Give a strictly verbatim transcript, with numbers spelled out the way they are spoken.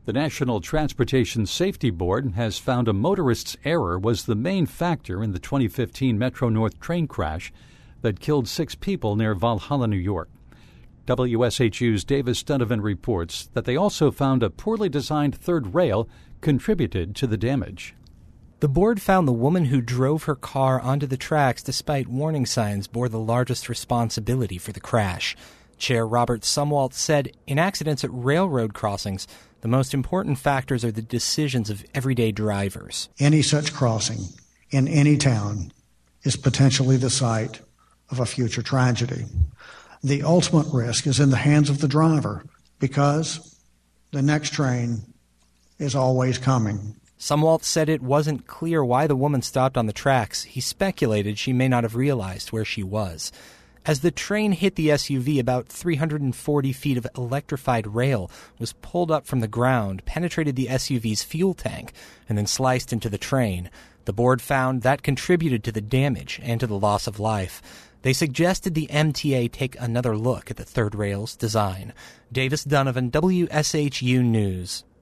The National Transportation Safety Board has found a motorist's error was the main factor in the twenty fifteen Metro-North train crash that killed six people near Valhalla, New York. W S H U's Davis Donovan reports that they also found a poorly designed third rail contributed to the damage. The board found the woman who drove her car onto the tracks despite warning signs bore the largest responsibility for the crash. Chair Robert Sumwalt said, in accidents at railroad crossings, the most important factors are the decisions of everyday drivers. Any such crossing in any town is potentially the site of a future tragedy. The ultimate risk is in the hands of the driver because the next train is always coming. Sumwalt said it wasn't clear why the woman stopped on the tracks. He speculated she may not have realized where she was. As the train hit the S U V, about three hundred forty feet of electrified rail was pulled up from the ground, penetrated the S U V's fuel tank, and then sliced into the train. The board found that contributed to the damage and to the loss of life. They suggested the M T A take another look at the third rail's design. Davis Donovan, W S H U News.